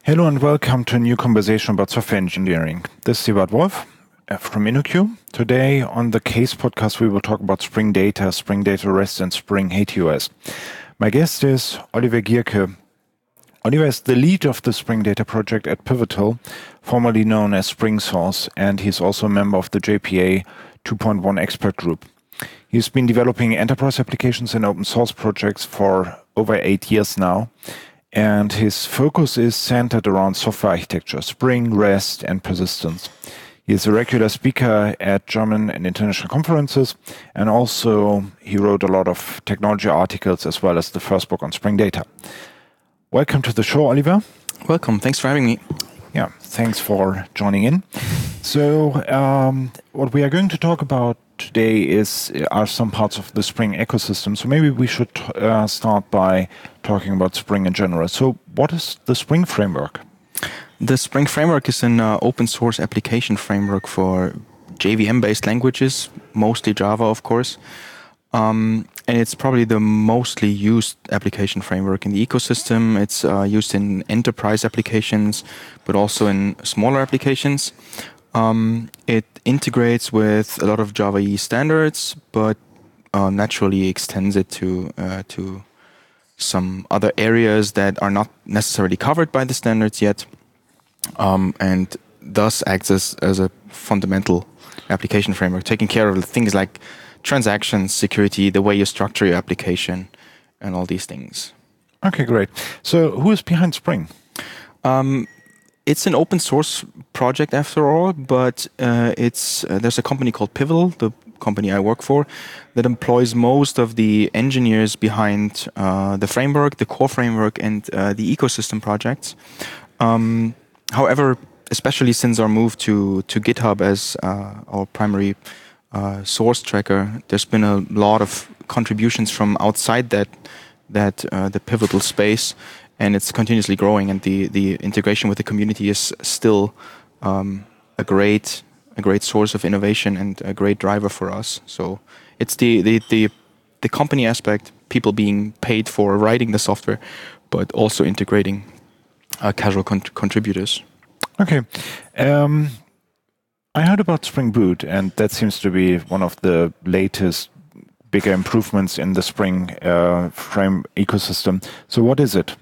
Hello and welcome to a new conversation about software engineering. This is Ebert Wolf from InnoQ. Today on the Case podcast, we will talk about Spring Data REST, and Spring ATOS. My guest is Oliver Gierke. Oliver is the lead of the Spring Data project at Pivotal, formerly known as SpringSource, and he's also a member of the JPA 2.1 expert group. He's been developing enterprise applications and open source projects for over 8 years now. And his focus is centered around software architecture, Spring, REST, and persistence. He is a regular speaker at German and international conferences, and also he wrote a lot of technology articles as well as the first book on Spring Data. Welcome to the show, Oliver. Welcome. Thanks for having me. Yeah, thanks for joining in. So what we are going to talk about today are some parts of the Spring ecosystem. So maybe we should start by talking about Spring in general. So what is the Spring framework? The Spring framework is an open source application framework for JVM-based languages, mostly Java, of course. And it's probably the mostly used application framework in the ecosystem. It's used in enterprise applications, but also in smaller applications. It integrates with a lot of Java EE standards, but naturally extends it to some other areas that are not necessarily covered by the standards yet, and thus acts as a fundamental application framework, taking care of things like transactions, security, the way you structure your application, and all these things. Okay, great. So who is behind Spring? It's an open source project after all, but there's a company called Pivotal, the company I work for, that employs most of the engineers behind the framework, the core framework, and the ecosystem projects. However, especially since our move to GitHub as our primary source tracker, there's been a lot of contributions from outside that the Pivotal space. And it's continuously growing, and the integration with the community is still a great source of innovation and a great driver for us. So it's the company aspect, people being paid for writing the software, but also integrating casual contributors. Okay. I heard about Spring Boot, and that seems to be one of the latest bigger improvements in the Spring frame ecosystem. So what is it?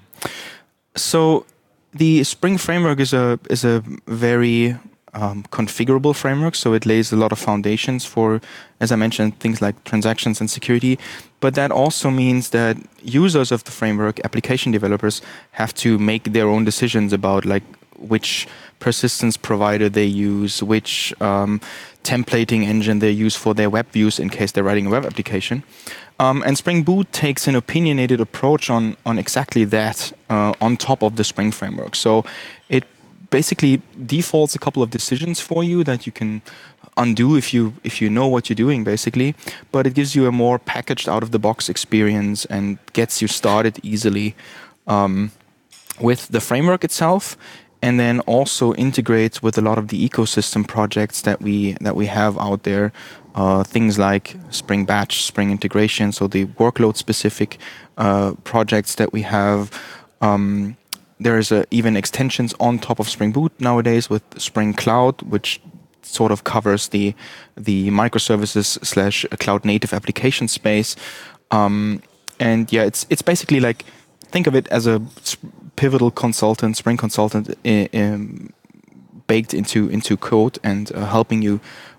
So the Spring framework is a very configurable framework. So it lays a lot of foundations for, as I mentioned, things like transactions and security. But that also means that users of the framework, application developers, have to make their own decisions about like which persistence provider they use, which templating engine they use for their web views in case they're writing a web application. And Spring Boot takes an opinionated approach on exactly that on top of the Spring framework. So it basically defaults a couple of decisions for you that you can undo if you know what you're doing, basically. But it gives you a more packaged out-of-the-box experience and gets you started easily with the framework itself. And then also integrates with a lot of the ecosystem projects that we have out there, things like Spring Batch, Spring Integration, so the workload-specific projects that we have. There's even extensions on top of Spring Boot nowadays with Spring Cloud, which sort of covers the microservices / cloud-native application space. And yeah, it's basically like, think of it as a Pivotal consultant, Spring consultant, baked into code and helping you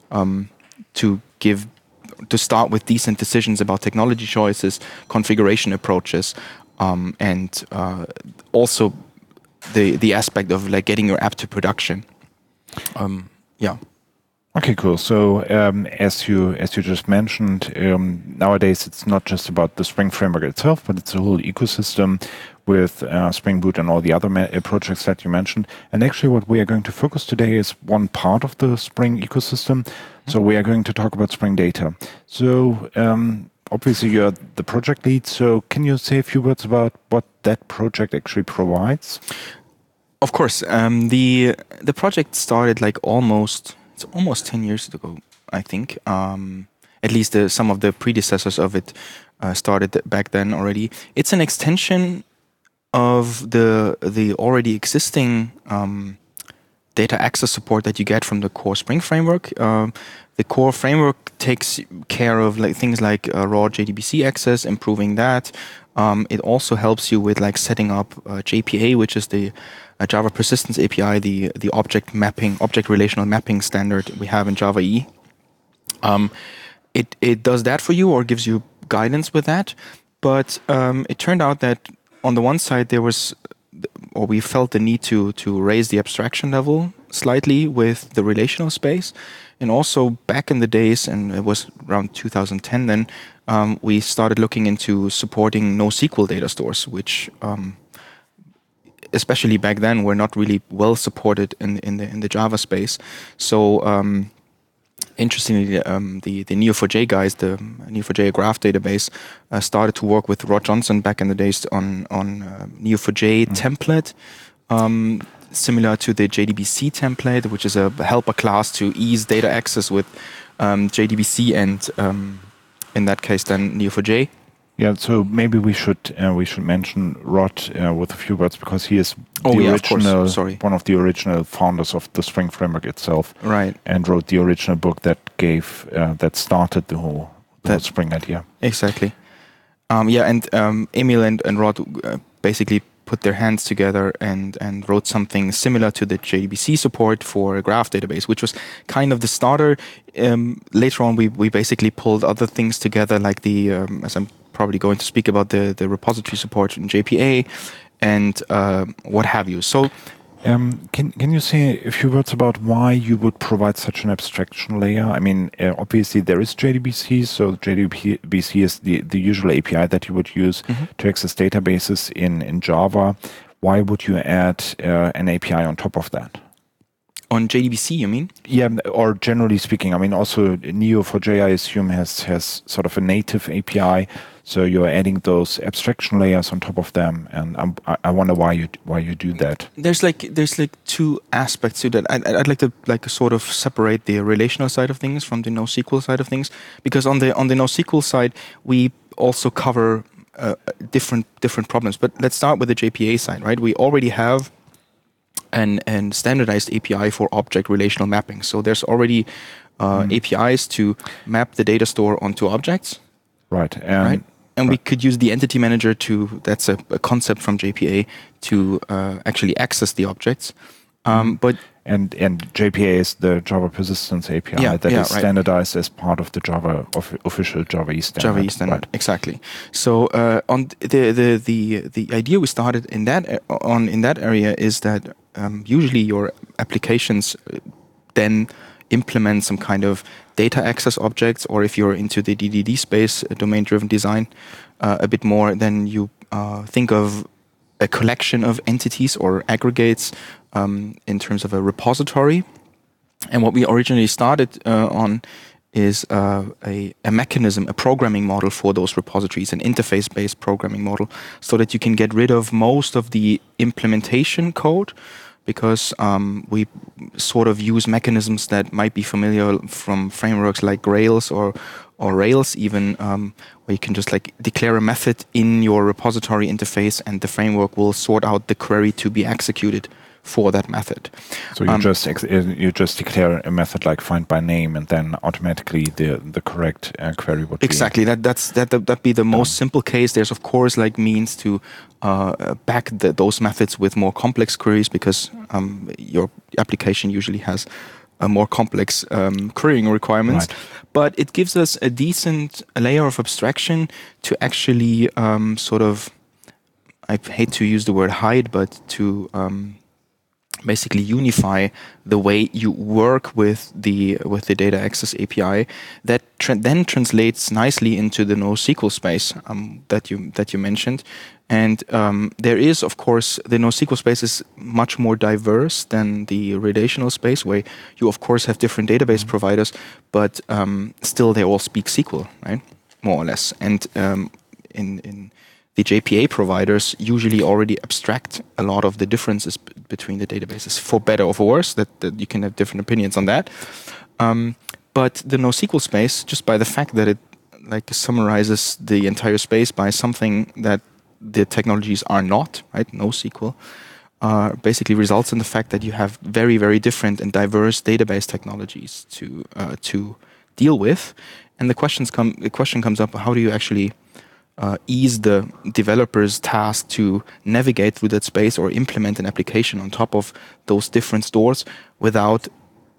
to start with decent decisions about technology choices, configuration approaches, and also the aspect of like getting your app to production. Yeah. Okay, cool. So as you just mentioned, nowadays it's not just about the Spring framework itself, but it's a whole ecosystem with Spring Boot and all the other projects that you mentioned. And actually what we are going to focus today is one part of the Spring ecosystem. So we are going to talk about Spring Data. So obviously you're the project lead. So can you say a few words about what that project actually provides? Of course. The project started like almost 10 years ago, I think. At least some of the predecessors of it started back then already. It's an extension of the already existing data access support that you get from the core Spring framework. The core framework takes care of things like raw JDBC access, improving that. It also helps you with setting up JPA, which is the Java Persistence API, the object relational mapping standard we have in Java EE. It does that for you or gives you guidance with that. But it turned out that on the one side we felt the need to raise the abstraction level slightly with the relational space. And also back in the days, and it was around 2010 then, we started looking into supporting NoSQL data stores, which especially back then were not really well supported in the Java space. So interestingly, the Neo4j guys, the Neo4j graph database, started to work with Rod Johnson back in the days on Neo4j template, similar to the JDBC template, which is a helper class to ease data access with JDBC and in that case then Neo4j. Yeah, so maybe we should mention Rod with a few words, because he is one of the original founders of the Spring framework itself, right? And wrote the original book that that started the whole Spring idea. Exactly. And Emil and Rod basically put their hands together and wrote something similar to the JDBC support for a graph database, which was kind of the starter. Later on, we basically pulled other things together, like the as I'm probably going to speak about the repository support in JPA and what have you. So, can you say a few words about why you would provide such an abstraction layer? I mean, obviously there is JDBC, so JDBC is the usual API that you would use to access databases in Java. Why would you add an API on top of that? On JDBC, you mean? Yeah, or generally speaking. I mean, also Neo4j, I assume, has sort of a native API, so you're adding those abstraction layers on top of them, and I wonder why you do that. There's two aspects to that. I'd like to sort of separate the relational side of things from the NoSQL side of things, because on the NoSQL side we also cover different problems. But let's start with the JPA side, right? We already have and standardized API for object relational mapping. So there's already APIs to map the data store onto objects. Right. And we could use the entity manager that's a concept from JPA, to actually access the objects. But JPA is the Java Persistence API that is standardized as part of the official Java EE standard. Java EE standard, right. Exactly. So on the idea we started in that area is that usually your applications then implement some kind of data access objects, or if you're into the DDD space, domain-driven design, a bit more, then you think of a collection of entities or aggregates in terms of a repository. And what we originally started on is a mechanism, a programming model for those repositories, an interface-based programming model, so that you can get rid of most of the implementation code, because we sort of use mechanisms that might be familiar from frameworks like Grails or Rails even, where you can just declare a method in your repository interface, and the framework will sort out the query to be executed for that method. So you just declare a method like find by name, and then automatically the correct query would exactly be that'd be the most simple case. There's of course means to back those methods with more complex queries, because your application usually has a more complex querying requirements. Right. But it gives us a decent layer of abstraction to actually sort of, I hate to use the word hide, but to basically unify the way you work with the data access API. That then translates nicely into the NoSQL space that you mentioned. And there is, of course, the NoSQL space is much more diverse than the relational space, where you, of course, have different database providers, but still they all speak SQL, right? More or less. And in the JPA providers usually already abstract a lot of the differences between the databases, for better or for worse, that you can have different opinions on that. But the NoSQL space, just by the fact that it summarizes the entire space by something that the technologies are not, right? NoSQL basically results in the fact that you have very, very different and diverse database technologies to deal with. And the question comes up: how do you actually ease the developer's task to navigate through that space or implement an application on top of those different stores without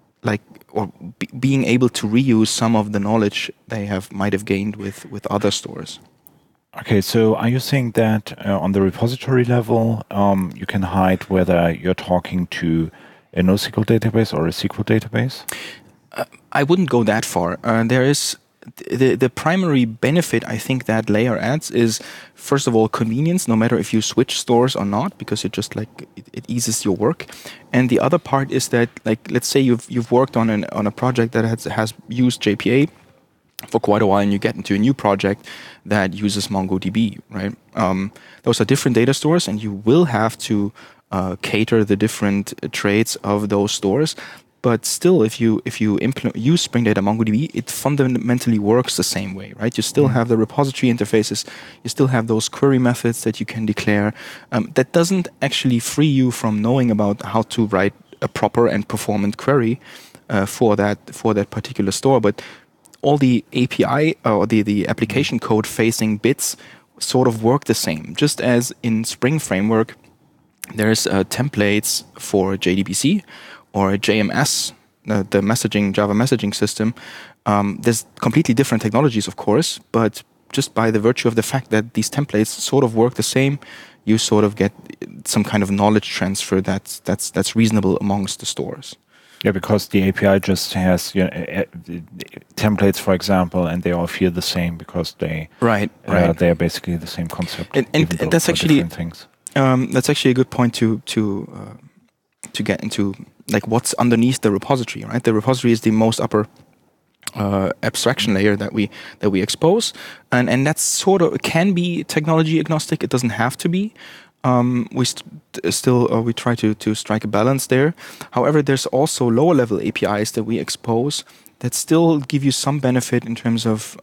being able to reuse some of the knowledge they might have gained with other stores? Okay, so are you saying that on the repository level, you can hide whether you're talking to a NoSQL database or a SQL database? I wouldn't go that far. There is the primary benefit I think that layer adds is, first of all, convenience, no matter if you switch stores or not, because it just it eases your work. And the other part is that, let's say you've worked on a project that has used JPA for quite a while, and you get into a new project that uses MongoDB, right? Those are different data stores, and you will have to cater the different traits of those stores. But still, if you use Spring Data MongoDB, it fundamentally works the same way, right? You still have the repository interfaces, you still have those query methods that you can declare. That doesn't actually free you from knowing about how to write a proper and performant query for that particular store, but all the API or the application code facing bits sort of work the same. Just as in Spring Framework, there's templates for JDBC or JMS, the Java messaging system. There's completely different technologies, of course, but just by the virtue of the fact that these templates sort of work the same, you sort of get some kind of knowledge transfer that's reasonable amongst the stores. Yeah, because the API just has templates, for example, and they all feel the same because they are basically the same concept. And that's actually things. That's actually a good point to get into, what's underneath the repository, right? The repository is the most upper abstraction layer that we expose, and that's sort of can be technology agnostic. It doesn't have to be. We try to strike a balance there. However, there's also lower level APIs that we expose that still give you some benefit in terms of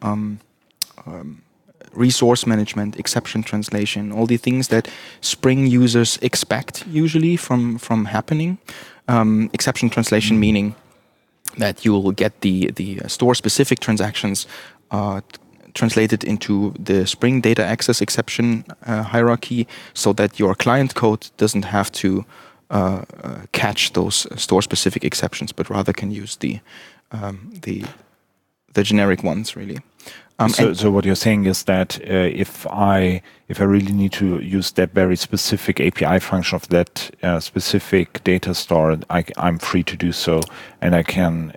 resource management, exception translation, all the things that Spring users expect usually from happening. Exception translation meaning that you will get the store-specific transactions translated into the Spring Data Access exception hierarchy, so that your client code doesn't have to catch those store-specific exceptions, but rather can use the generic ones, really. So what you're saying is that if I really need to use that very specific API function of that specific data store, I'm free to do so, and I can.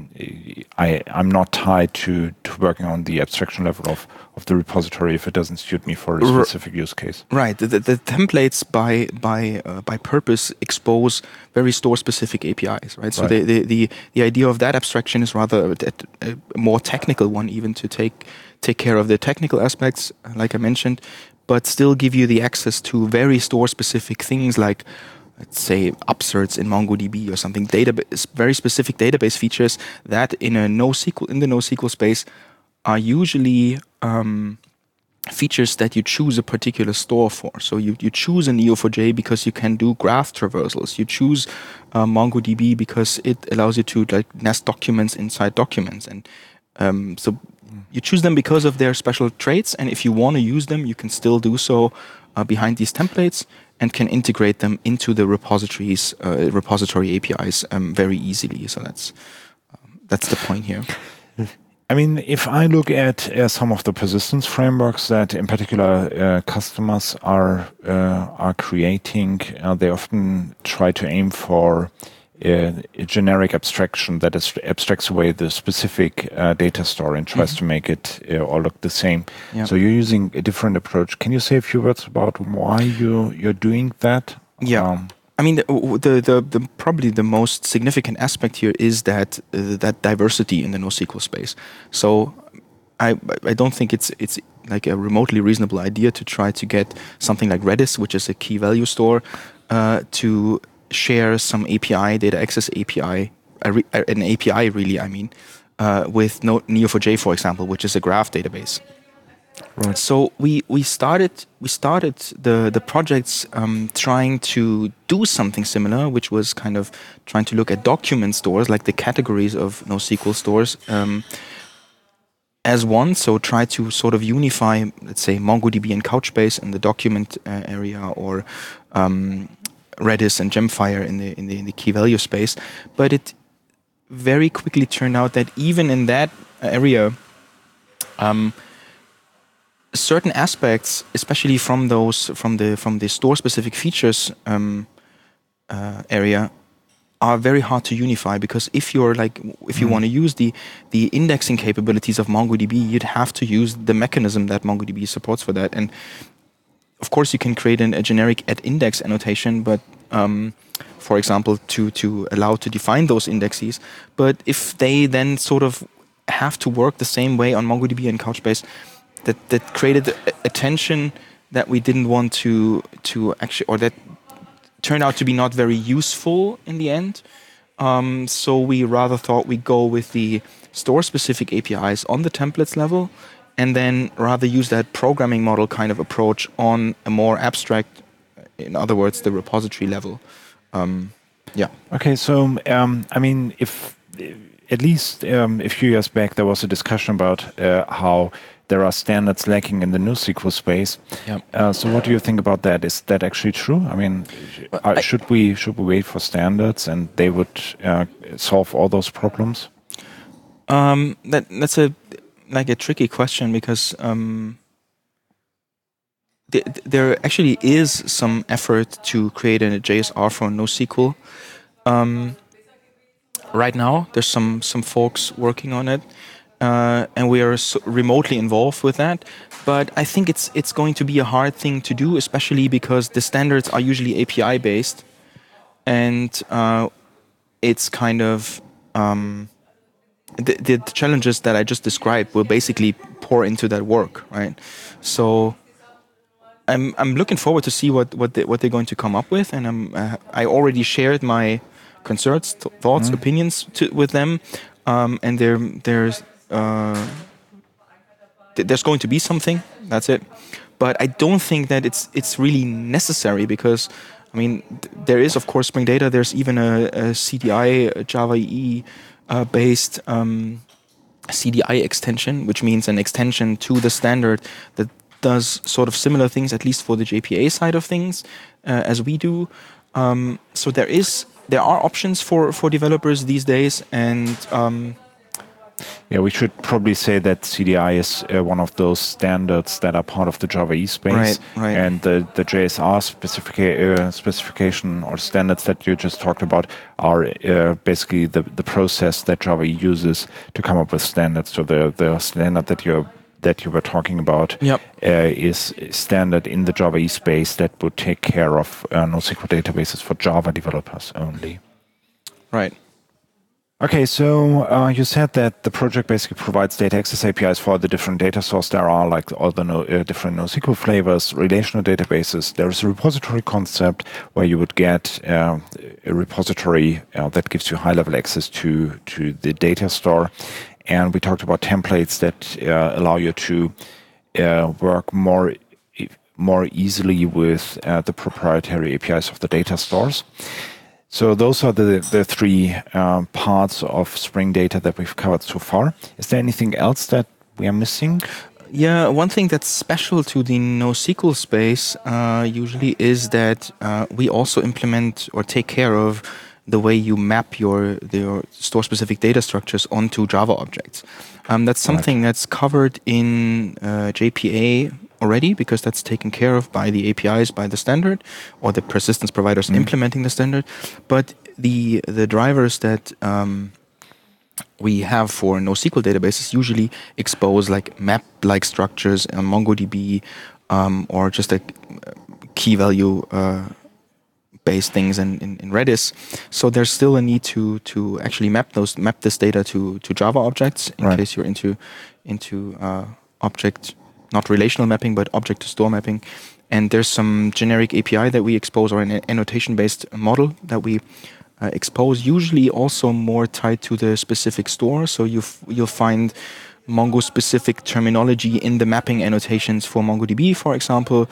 I'm not tied to working on the abstraction level of the repository if it doesn't suit me for a specific use case. Right. The templates by purpose expose very store specific APIs. Right. So the idea of that abstraction is rather a more technical one, even to take care of the technical aspects, like I mentioned, but still give you the access to very store-specific things like, let's say, upserts in MongoDB or something, very specific database features that in the NoSQL space are usually features that you choose a particular store for. So you choose a Neo4j because you can do graph traversals. You choose MongoDB because it allows you to nest documents inside documents, and so you choose them because of their special traits, and if you want to use them, you can still do so behind these templates and can integrate them into the repository APIs very easily. So that's the point here. I mean, if I look at some of the persistence frameworks that, in particular, customers are creating, they often try to aim for a generic abstraction that abstracts away the specific data store and tries to make it all look the same. Yeah. So you're using a different approach. Can you say a few words about why you're doing that? Yeah. I mean, the probably the most significant aspect here is that diversity in the NoSQL space. So I don't think it's like a remotely reasonable idea to try to get something like Redis, which is a key value store, to share some API, data access API, an API really, with Neo4j, for example, which is a graph database. Right. So we started the projects trying to do something similar, which was kind of trying to look at document stores, like the categories of NoSQL stores, as one. So try to sort of unify, let's say, MongoDB and Couchbase in the document area, or Redis and Gemfire in the key value space. But it very quickly turned out that even in that area, certain aspects, especially from the store specific features area, are very hard to unify, because if you want to use the indexing capabilities of MongoDB, you'd have to use the mechanism that MongoDB supports for that. And of course, you can create a generic @index annotation, but for example, to allow to define those indexes. But if they then sort of have to work the same way on MongoDB and Couchbase, that created a tension that we didn't want to actually, or that turned out to be not very useful in the end. So we rather thought we'd go with the store-specific APIs on the templates level, and then rather use that programming model kind of approach on a more abstract, in other words, the repository level. Yeah. Okay, so I mean, if at least a few years back there was a discussion about how there are standards lacking in the NoSQL space. Yeah. So what do you think about that? Is that actually true? I mean, should we wait for standards and they would solve all those problems? That's a tricky question, because there actually is some effort to create a JSR for NoSQL. Right now, there's some folks working on it. And we are remotely involved with that. But I think it's going to be a hard thing to do, especially because the standards are usually API based, and it's kind of the challenges that I just described will basically pour into that work, right? So I'm looking forward to see what they're going to come up with, and I already shared my concerns, thoughts, opinions with them, and there's going to be something. That's it. But I don't think that it's really necessary, because I mean there is of course Spring Data. There's even a CDI, a Java EE based CDI extension, which means an extension to the standard that does sort of similar things, at least for the JPA side of things, as we do. So there are options for developers these days, and yeah, we should probably say that CDI is one of those standards that are part of the Java EE space, right. And the JSR specification or standards that you just talked about are basically the process that Java EE uses to come up with standards. So the standard that you were talking about is standard in the Java EE space that would take care of NoSQL databases for Java developers only. Right. Okay, so you said that the project basically provides data access APIs for the different data sources. There are like all the different NoSQL flavors, relational databases. There is a repository concept where you would get a repository that gives you high-level access to the data store. And we talked about templates that allow you to work more easily with the proprietary APIs of the data stores. So those are the three parts of Spring Data that we've covered so far. Is there anything else that we are missing? Yeah, one thing that's special to the NoSQL space usually is that we also implement or take care of the way you map your store-specific data structures onto Java objects. That's something that's covered in JPA already, because that's taken care of by the APIs, by the standard, or the persistence providers implementing the standard. But the drivers that we have for NoSQL databases usually expose like map-like structures on MongoDB, or just a key value based things in Redis. So there's still a need to actually map this data to Java objects in case you're into object, not relational mapping, but object to store mapping. And there's some generic API that we expose, or an annotation-based model that we expose, usually also more tied to the specific store. So you'll find Mongo-specific terminology in the mapping annotations for MongoDB, for example.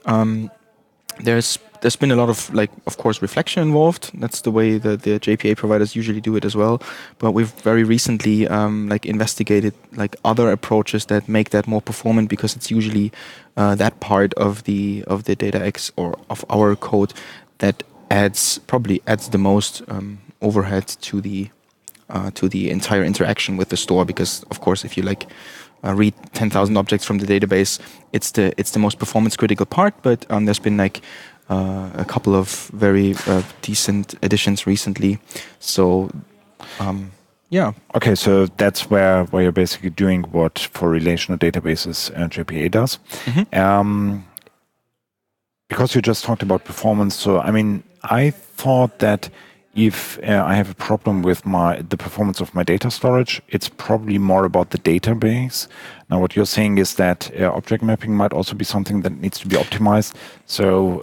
There's been a lot of, like, of course, reflection involved. That's the way that the JPA providers usually do it as well. But we've very recently investigated like other approaches that make that more performant, because it's usually that part of the DataX or of our code that probably adds the most overhead to the entire interaction with the store. Because of course, if you read 10,000 objects from the database, it's the most performance critical part. But there's been a couple of very decent additions recently. So yeah. Okay, so that's where you're basically doing what for relational databases JPA does. Mm-hmm. Because you just talked about performance, so I mean, I thought that if I have a problem with the performance of my data storage, it's probably more about the database. Now, what you're saying is that object mapping might also be something that needs to be optimized. So,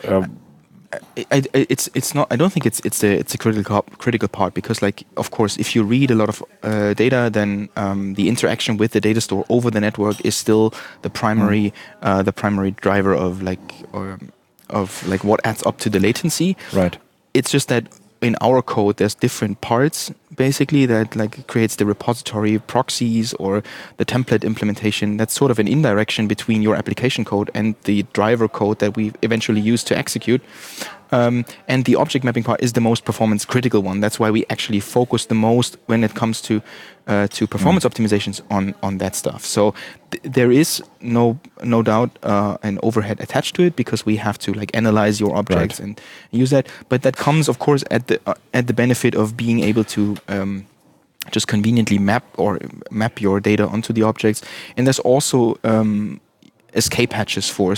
it's not. I don't think it's a critical part, because, like, of course, if you read a lot of data, then the interaction with the data store over the network is still the primary driver of what adds up to the latency. Right. It's just that in our code, there's different parts basically that creates the repository proxies or the template implementation. That's sort of an indirection between your application code and the driver code that we eventually use to execute. And the object mapping part is the most performance critical one. That's why we actually focus the most when it comes to performance optimizations on that stuff. So there is no doubt an overhead attached to it, because we have to analyze your objects and use that. But that comes, of course, at the benefit of being able to just conveniently map your data onto the objects. And there's also escape hatches for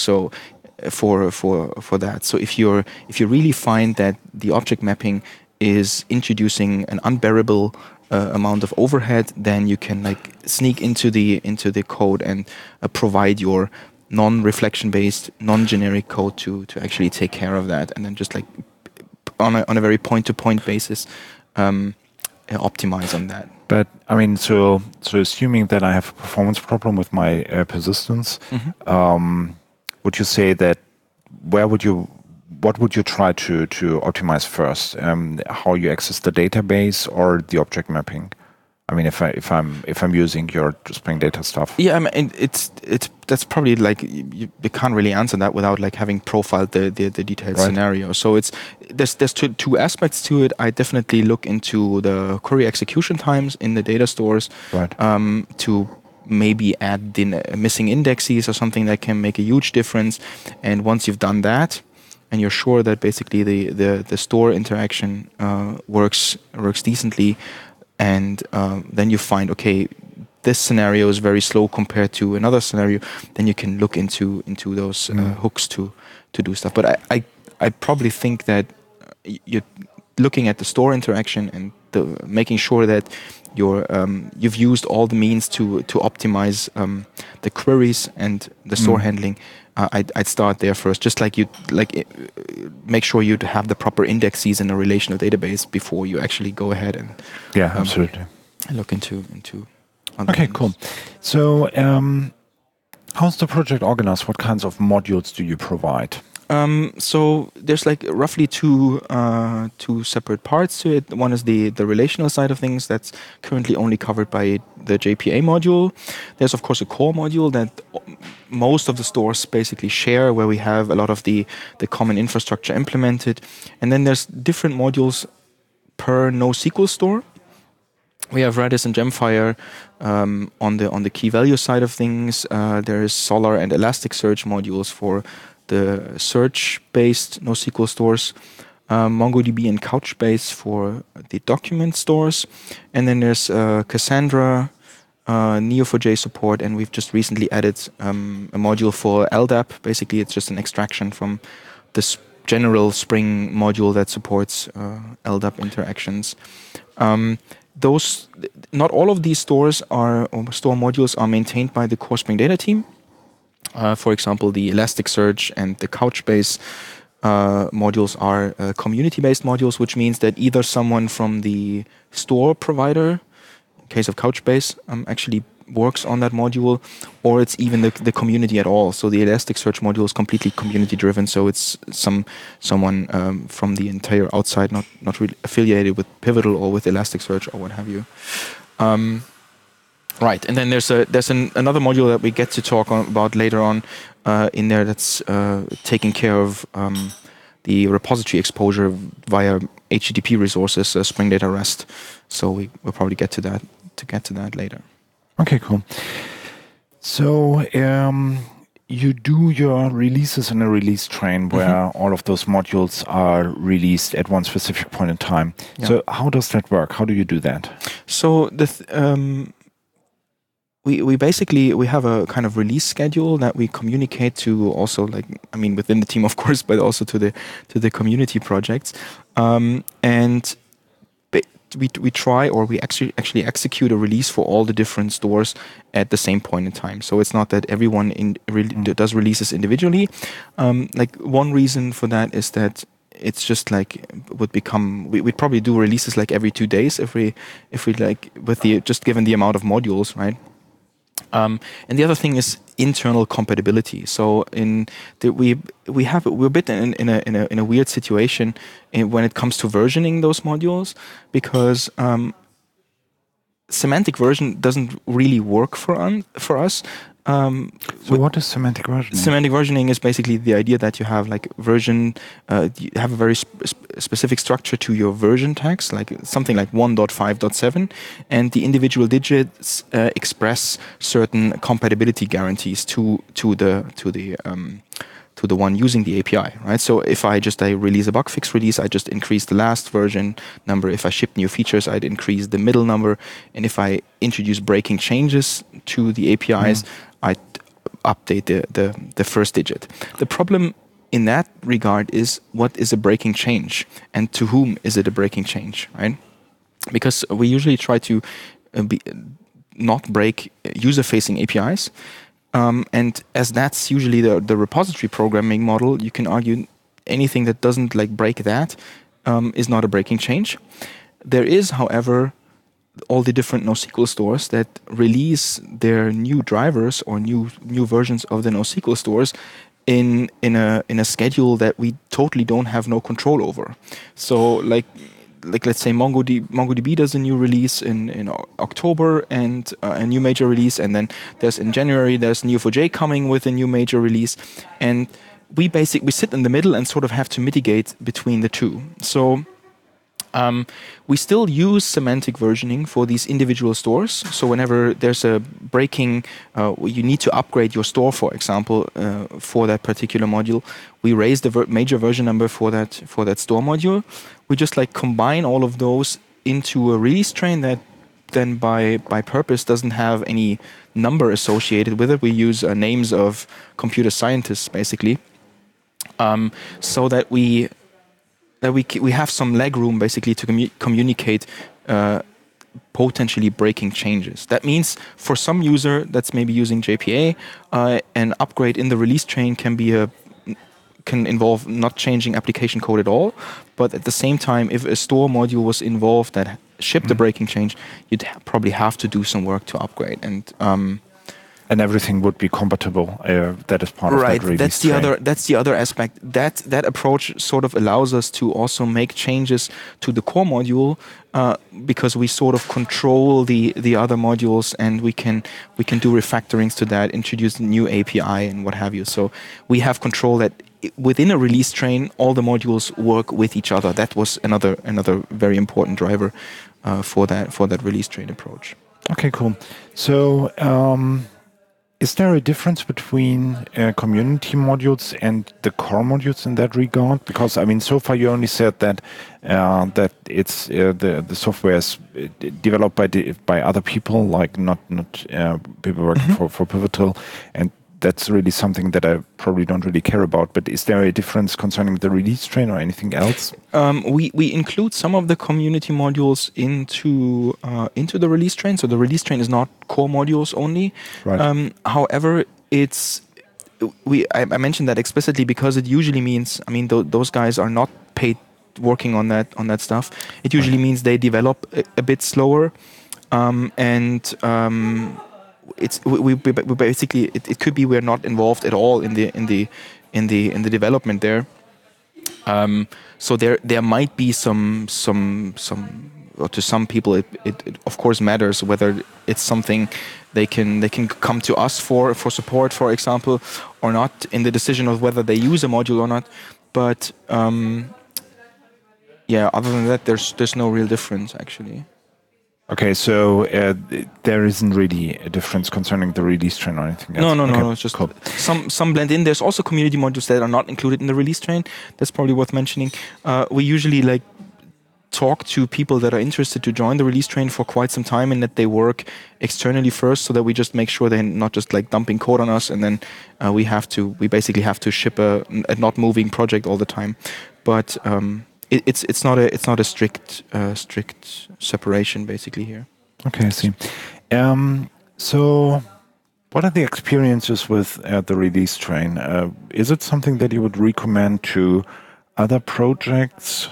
that. So if you really find that the object mapping is introducing an unbearable amount of overhead, then you can sneak into the code and provide your non-reflection based, non-generic code to actually take care of that, and then just on a very point-to-point basis optimize on that. But I mean, so assuming that I have a performance problem with my persistence, Mm-hmm. would you say that what would you try to optimize first? How you access the database or the object mapping? I mean, if I'm using your Spring Data stuff. Yeah, I mean, that's probably you can't really answer that without having profiled the detailed scenario. So there's two aspects to it. I definitely look into the query execution times in the data stores, to maybe add the missing indexes or something that can make a huge difference. And once you've done that, and you're sure that basically the store interaction works decently, and then you find, okay, this scenario is very slow compared to another scenario, then you can look into those hooks to do stuff. But I probably think that you're looking at the store interaction and making sure that you've used all the means to optimize the queries and the store handling. I'd start there first, just make sure you have the proper indexes in a relational database before you actually go ahead and absolutely look into other okay, things. cool. So how's the project organized? What kinds of modules do you provide? So there's roughly two separate parts to it. One is the relational side of things that's currently only covered by the JPA module. There's of course a core module that most of the stores basically share, where we have a lot of the common infrastructure implemented. And then there's different modules per NoSQL store. We have Redis and Gemfire on the key value side of things. There is Solr and Elasticsearch modules for the search-based NoSQL stores, MongoDB and Couchbase for the document stores, and then there's Cassandra, Neo4j support, and we've just recently added a module for LDAP. Basically, it's just an extraction from this general Spring module that supports LDAP interactions. Not all of these store modules are maintained by the core Spring Data team. For example, the Elasticsearch and the Couchbase modules are community-based modules, which means that either someone from the store provider, in case of Couchbase, actually works on that module, or it's even the community at all. So the Elasticsearch module is completely community driven. So it's someone from the entire outside, not really affiliated with Pivotal or with Elasticsearch or what have you. Right, and then there's another module that we get to talk about later on in there that's taking care of the repository exposure via HTTP resources, Spring Data REST. So we'll probably get to that later. Okay, cool. So you do your releases in a release train where all of those modules are released at one specific point in time. Yeah. So how does that work? How do you do that? So we basically have a kind of release schedule that we communicate to also, within the team, of course, but also to the community projects, and we try, or we actually execute a release for all the different stores at the same point in time. So it's not that everyone does releases individually. One reason for that is that it's just we'd probably do releases like every 2 days if we just given the amount of modules, right? And the other thing is internal compatibility. So we're a bit in a weird situation when it comes to versioning those modules, because semantic version doesn't really work for us. So what is semantic versioning? Semantic versioning is basically the idea that you have version, you have a very specific structure to your version tags, like something like 1.5.7, and the individual digits express certain compatibility guarantees to the one using the API, right? So if I release a bug fix release, I just increase the last version number. If I ship new features, I'd increase the middle number. And if I introduce breaking changes to the APIs, I'd update the first digit. The problem in that regard is, what is a breaking change, and to whom is it a breaking change, right? Because we usually try to not break user-facing APIs. And as that's usually the repository programming model, you can argue anything that doesn't break that is not a breaking change. There is, however, all the different NoSQL stores that release their new drivers or new versions of the NoSQL stores in a schedule that we totally don't have no control over. So let's say MongoDB does a new release in October, and a new major release, and then in January there's Neo4j coming with a new major release, and we sit in the middle and sort of have to mitigate between the two. So we still use semantic versioning for these individual stores. So whenever there's a breaking, you need to upgrade your store, for example, for that particular module, we raise the major version number for that store module. We just combine all of those into a release train that then by purpose doesn't have any number associated with it. We use names of computer scientists basically, so that we have some leg room basically to communicate potentially breaking changes. That means for some user that's maybe using JPA, an upgrade in the release train can involve not changing application code at all, but at the same time, if a store module was involved that shipped a breaking change, you'd probably have to do some work to upgrade. And everything would be compatible. That is part of that release train. That's the other aspect. That approach sort of allows us to also make changes to the core module, because we sort of control the other modules, and we can do refactorings to that, introduce new API and what have you. So we have control that within a release train, all the modules work with each other. That was another very important driver for that release train approach. Okay, cool. So. Is there a difference between community modules and the core modules in that regard? Because so far you only said that it's the software is developed by other people, not people working for Pivotal, and that's really something that I probably don't really care about. But is there a difference concerning the release train or anything else? We include some of the community modules into the release train. So the release train is not core modules only. Right. However, I mentioned that explicitly because it usually means, those guys are not paid working on that stuff. It usually means they develop a bit slower, and we basically it could be we're not involved at all in the development there. So there might be some or to some people it of course matters whether it's something they can come to us for support, for example, or not, in the decision of whether they use a module or not. But other than that, there's no real difference actually. Okay, so there isn't really a difference concerning the release train or anything else? No. It's just cool. Some blend in. There's also community modules that are not included in the release train. That's probably worth mentioning. We usually talk to people that are interested to join the release train for quite some time, and that they work externally first, so that we just make sure they're not just dumping code on us, and then we basically have to ship a not moving project all the time. But it's not a strict separation basically here. Okay, I see. So what are the experiences with the release train? Is it something that you would recommend to other projects?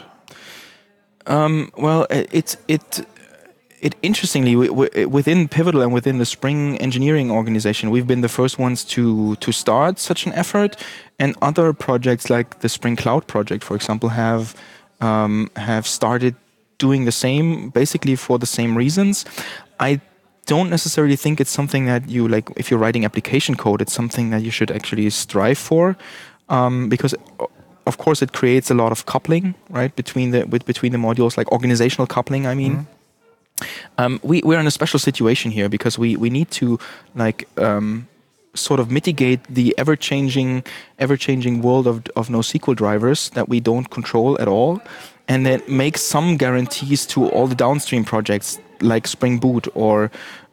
Well, it interestingly, within Pivotal and within the Spring engineering organization, we've been the first ones to start such an effort, and other projects like the Spring Cloud project, for example, have started doing the same, basically for the same reasons. I don't necessarily think it's something that you if you're writing application code, it's something that you should actually strive for, because of course it creates a lot of coupling, right, between the modules, like organizational coupling, I mean. Mm-hmm. We're in a special situation here because we need to sort of mitigate the ever-changing world of NoSQL drivers that we don't control at all, and then make some guarantees to all the downstream projects like Spring Boot or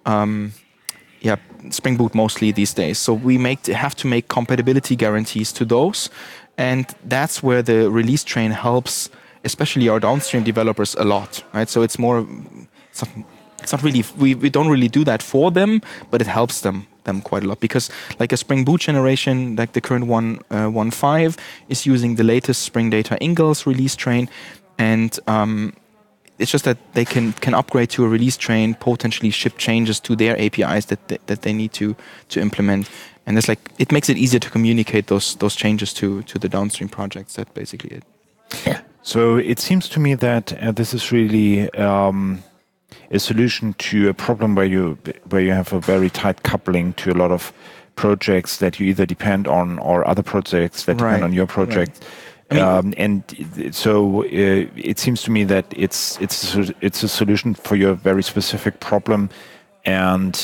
Spring Boot mostly these days. So we have to make compatibility guarantees to those, and that's where the release train helps, especially our downstream developers, a lot, right? So it's not really, we don't really do that for them, but it helps them quite a lot, because a Spring Boot generation, like the current 1.5, is using the latest Spring Data Ingalls release train, and it's just that they can upgrade to a release train, potentially ship changes to their APIs that they need to implement, and it's it makes it easier to communicate those changes to the downstream projects. That's basically it. Yeah. So it seems to me that this is really a solution to a problem where you have a very tight coupling to a lot of projects that you either depend on, or other projects that depend on your project. Right. And so it seems to me that it's a solution for your very specific problem, and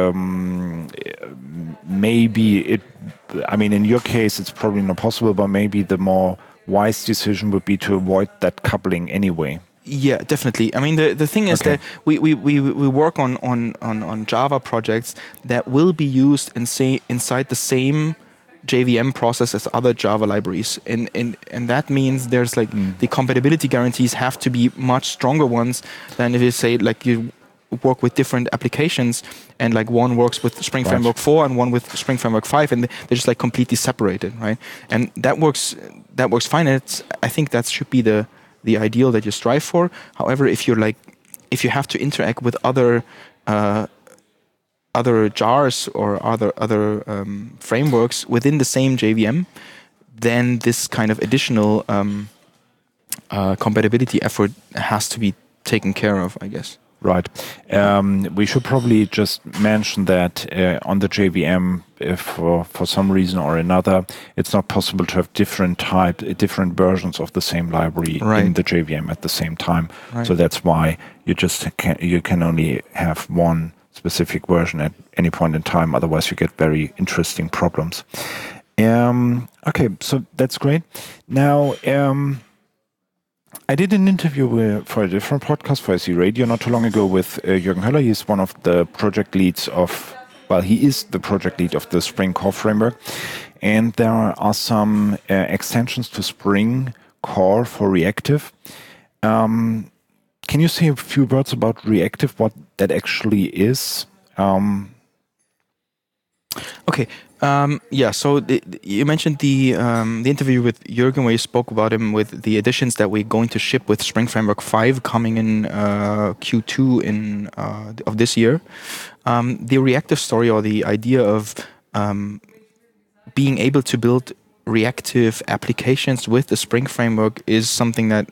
maybe in your case it's probably not possible, but maybe the more wise decision would be to avoid that coupling anyway. Yeah, definitely. I mean, the thing is that we work on Java projects that will be used inside the same JVM process as other Java libraries, and that means there's the compatibility guarantees have to be much stronger ones than if you say you work with different applications, and one works with Spring Framework 4 and one with Spring Framework 5, and they're just completely separated, right? And that works fine. I think that should be the ideal that you strive for. However, if you have to interact with other jars or other frameworks within the same JVM, then this kind of additional compatibility effort has to be taken care of, I guess. Right. We should probably just mention that on the JVM, if for some reason or another, it's not possible to have different versions of the same library in the JVM at the same time. Right. So that's why you can only have one specific version at any point in time. Otherwise, you get very interesting problems. Okay, so that's great. Now, I did an interview for a different podcast for SE Radio not too long ago with Jürgen Höller. He's one of the project leads he is the project lead of the Spring Core framework. And there are some extensions to Spring Core for reactive. Can you say a few words about reactive, what that actually is? Okay. So you mentioned the interview with Jürgen where you spoke about him with the additions that we're going to ship with Spring Framework 5 coming in Q2 of this year. The reactive story, or the idea of being able to build reactive applications with the Spring Framework, is something that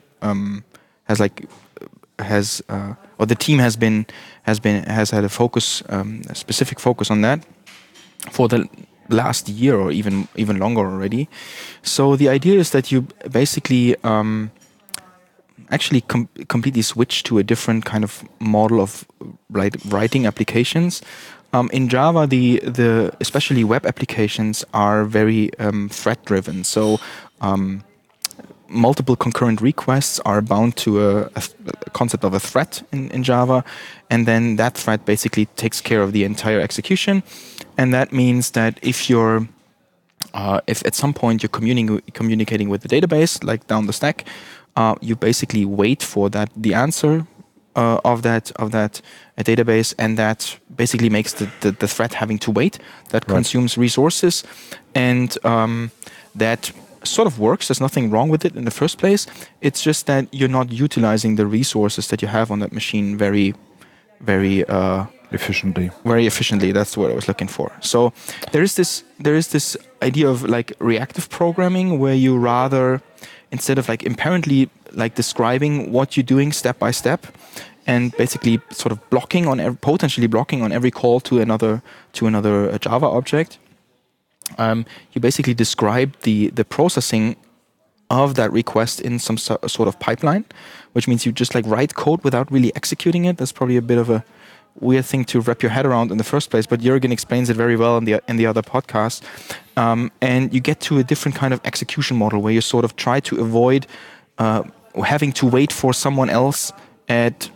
the team has had a focus, a specific focus on that for the last year, or even longer already. So the idea is that you basically actually completely switch to a different kind of model of writing applications. In Java, the especially web applications are very thread driven. So multiple concurrent requests are bound to a concept of a thread in Java, and then that thread basically takes care of the entire execution. And that means that if at some point you're communicating with the database, like down the stack, you basically wait for the answer of that database, and that basically makes the thread having to wait. That consumes resources, and that sort of works. There's nothing wrong with it in the first place. It's just that you're not utilizing the resources that you have on that machine very efficiently. Very efficiently. That's what I was looking for. So there is this idea of like reactive programming, where you rather, instead of like apparently like describing what you're doing step by step, and basically sort of potentially blocking on every call to another Java object, you basically describe the processing of that request in some sort of pipeline, which means you just like write code without really executing it. That's probably a bit of a weird thing to wrap your head around in the first place, but Jürgen explains it very well in the other podcast. And you get to a different kind of execution model, where you sort of try to avoid having to wait for someone else at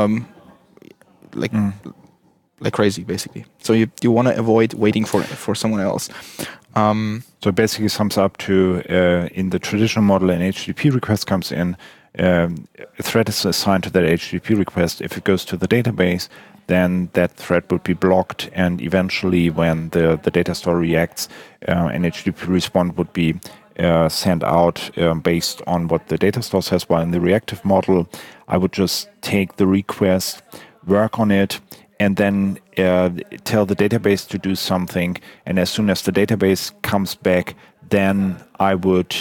like crazy, basically. So you want to avoid waiting for someone else. So it basically sums up to, in the traditional model, an HTTP request comes in, a thread is assigned to that HTTP request. If it goes to the database, then that thread would be blocked, and eventually when the data store reacts, an HTTP response would be sent out based on what the data store says. While in the reactive model, I would just take the request, work on it, and then tell the database to do something. And as soon as the database comes back, then I would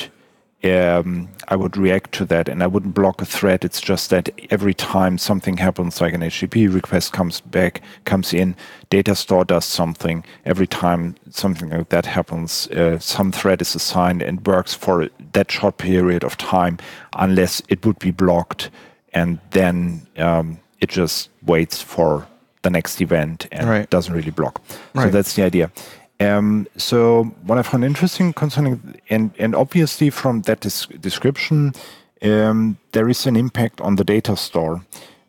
react to that, and I wouldn't block a thread. It's just that every time something happens, like an HTTP request comes in, data store does something. Every time something like that happens, some thread is assigned and works for that short period of time, unless it would be blocked, and then it just waits for the next event and doesn't really block. So that's the idea. So what I found interesting concerning, and obviously from that description, there is an impact on the data store,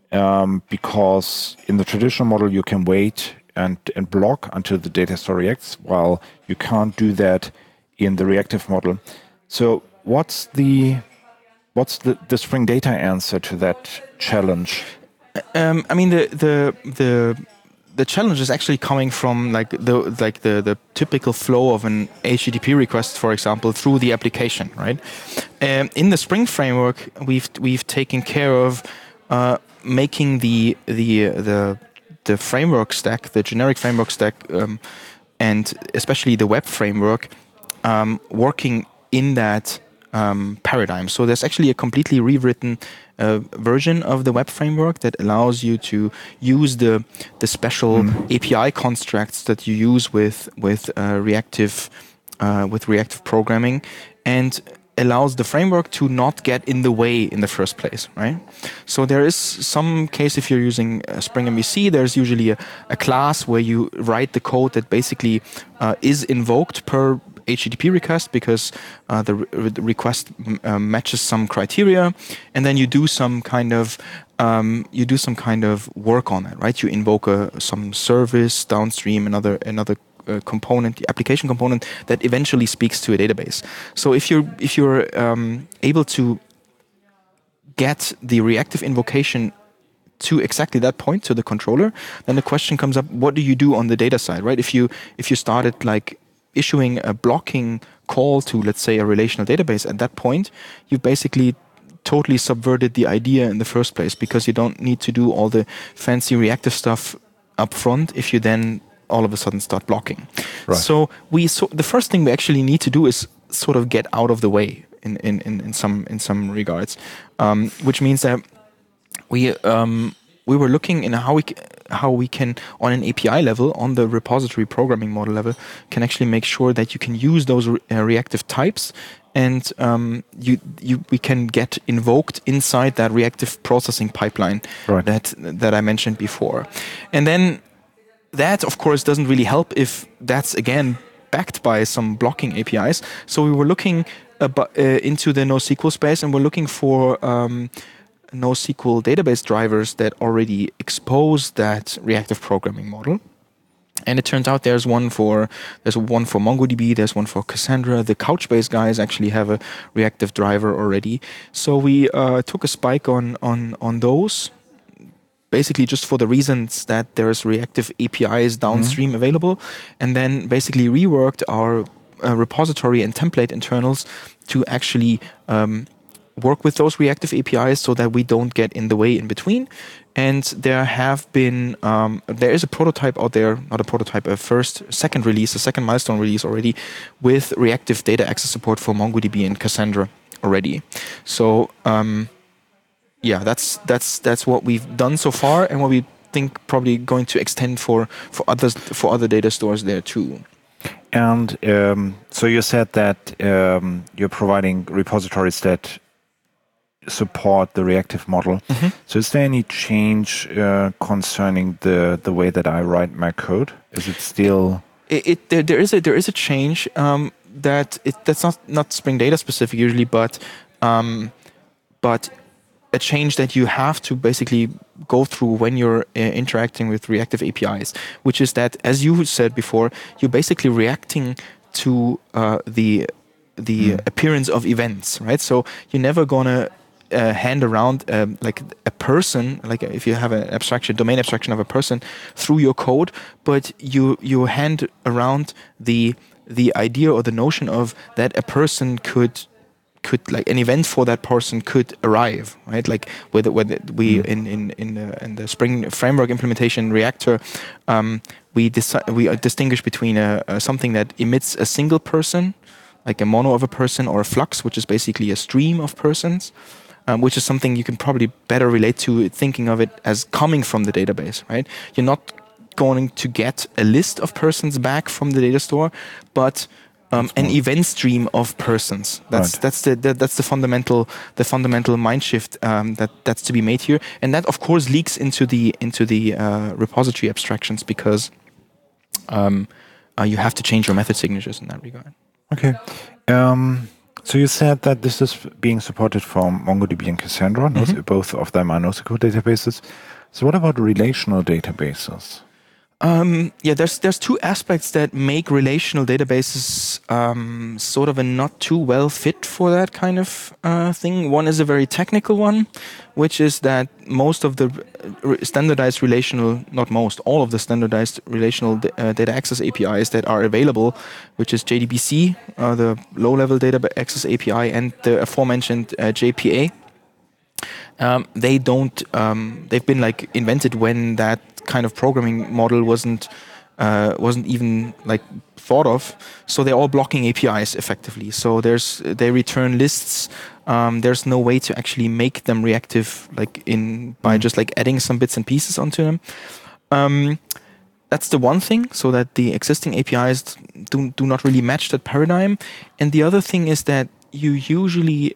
because in the traditional model you can wait and block until the data store reacts, while you can't do that in the reactive model. So what's the Spring Data answer to that challenge? I mean, the challenge is actually coming from the typical flow of an HTTP request, for example, through the application, right? In the Spring Framework, we've taken care of making the framework stack, the generic framework stack, and especially the web framework, working in that paradigm. So there's actually a completely rewritten version of the web framework that allows you to use the special API constructs that you use with reactive programming, and allows the framework to not get in the way in the first place, right? So there is some case, if you're using Spring MVC, there's usually a class where you write the code that basically is invoked per HTTP request, because the request matches some criteria, and then you do some kind of work on it, right? You invoke some service downstream, another component, the application component that eventually speaks to a database. So if you're able to get the reactive invocation to exactly that point, to the controller, then the question comes up: what do you do on the data side, right? If you started like issuing a blocking call to, let's say, a relational database, at that point, you've basically totally subverted the idea in the first place, because you don't need to do all the fancy reactive stuff up front if you then all of a sudden start blocking. Right. So the first thing we actually need to do is sort of get out of the way in some regards, which means that we were looking in how we can, on an API level, on the repository programming model level, can actually make sure that you can use those reactive types, and we can get invoked inside that reactive processing pipeline that I mentioned before. And then that, of course, doesn't really help if that's, again, backed by some blocking APIs. So we were looking into the NoSQL space, and we're looking for NoSQL database drivers that already expose that reactive programming model. And it turns out there's one for MongoDB, there's one for Cassandra. The Couchbase guys actually have a reactive driver already. So we took a spike on those, basically just for the reasons that there's reactive APIs downstream available, and then basically reworked our repository and template internals to actually work with those reactive APIs so that we don't get in the way in between. And there is a prototype out there, not a prototype, a second milestone release already, with reactive data access support for MongoDB and Cassandra already. So that's what we've done so far, and what we think probably going to extend for other data stores there too. And so you said that you're providing repositories that support the reactive model. So is there any change concerning the way that I write my code? Is it still? There is a change that's not Spring Data specific usually, but a change that you have to basically go through when you're interacting with reactive APIs, which is that, as you said before, you're basically reacting to the appearance of events, right? So you're never gonna hand around like a person, like if you have an domain abstraction of a person through your code, but you hand around the idea or the notion of that a person could like an event for that person could arrive, right? Like whether we in the Spring Framework implementation Reactor, we distinguish between something that emits a single person, like a mono of a person, or a flux, which is basically a stream of persons, which is something you can probably better relate to thinking of it as coming from the database, right? You're not going to get a list of persons back from the data store, but an event stream of persons. That's the fundamental mind shift that's to be made here, and that of course leaks into the repository abstractions, because you have to change your method signatures in that regard. Okay. So you said that this is being supported from MongoDB and Cassandra. Both of them are NoSQL databases. So what about relational databases? There's two aspects that make relational databases sort of a not too well fit for that kind of thing. One is a very technical one, which is that most of the standardized relational, not most, all of the standardized relational data access APIs that are available, which is JDBC, the low-level data access API, and the aforementioned JPA. They've been like invented when that kind of programming model wasn't even like thought of. So they're all blocking APIs effectively. So they return lists. There's no way to actually make them reactive, like by just like adding some bits and pieces onto them. That's the one thing. So that the existing APIs do not really match that paradigm. And the other thing is that you usually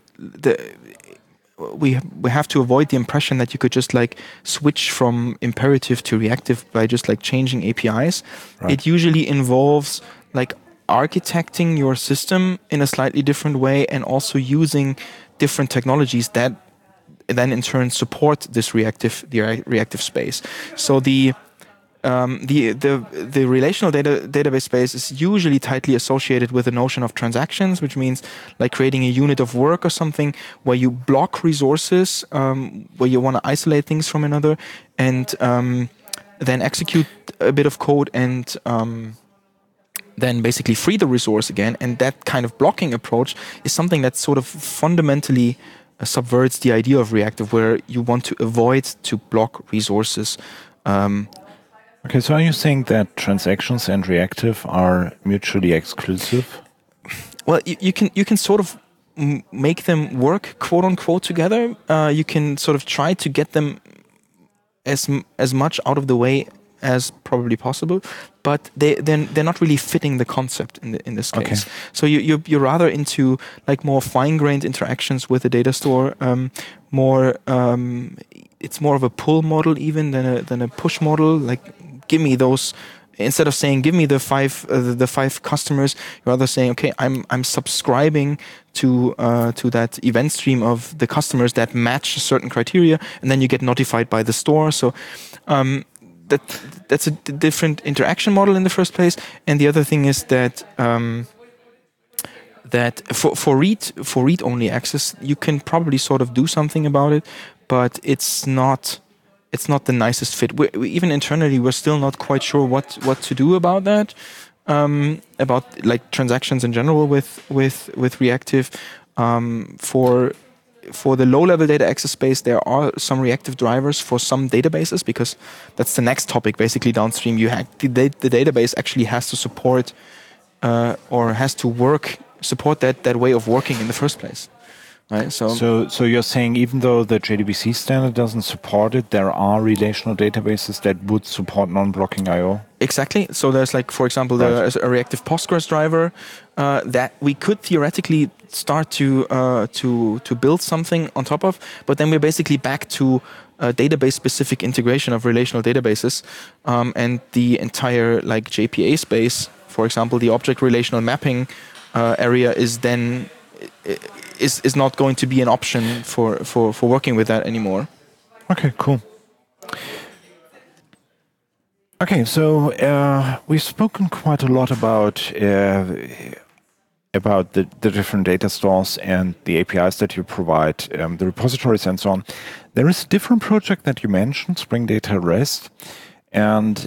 we have to avoid the impression that you could just like switch from imperative to reactive by just like changing APIs. Right. It usually involves like architecting your system in a slightly different way, and also using different technologies that then in turn support this reactive space. So the relational database space is usually tightly associated with the notion of transactions, which means like creating a unit of work or something where you block resources, where you want to isolate things from another, and then execute a bit of code and then basically free the resource again. And that kind of blocking approach is something that sort of fundamentally subverts the idea of reactive, where you want to avoid to block resources. Okay, so are you saying that transactions and reactive are mutually exclusive? Well, you can sort of make them work, quote unquote, together. You can sort of try to get them as much out of the way as probably possible, but they're not really fitting the concept in this case. Okay. So you're rather into like more fine-grained interactions with the data store, it's more of a pull model even than a push model. Like, give me those. Instead of saying give me the five customers, you're rather saying, okay, I'm subscribing to that event stream of the customers that match certain criteria, and then you get notified by the store. So that's a different interaction model in the first place. And the other thing is that that for read only access, you can probably sort of do something about it, but it's not the nicest fit. We even internally, we're still not quite sure what to do about that, about like transactions in general with reactive. For the low-level data access space, there are some reactive drivers for some databases, because that's the next topic. Basically, downstream, the database actually has to support or has to support that way of working in the first place. Right, so you're saying even though the JDBC standard doesn't support it, there are relational databases that would support non-blocking I/O? Exactly. So there's like, for example, there's a reactive Postgres driver that we could theoretically start to build something on top of, but then we're basically back to database-specific integration of relational databases, and the entire like JPA space, for example, the object relational mapping area is then is not going to be an option for working with that anymore. Okay, cool. Okay, so we've spoken quite a lot about the different data stores and the APIs that you provide, the repositories and so on. There is a different project that you mentioned, Spring Data REST, and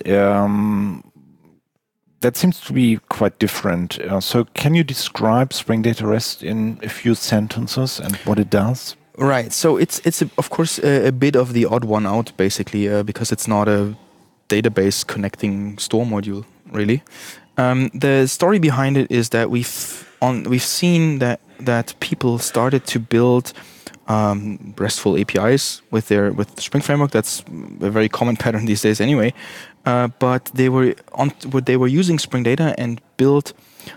that seems to be quite different. So can you describe Spring Data REST in a few sentences and what it does? Right. So it's of course a bit of the odd one out, basically, because it's not a database connecting store module, really. The story behind it is that we've seen that people started to build RESTful APIs with the Spring Framework. That's a very common pattern these days, anyway. But they were using Spring Data and built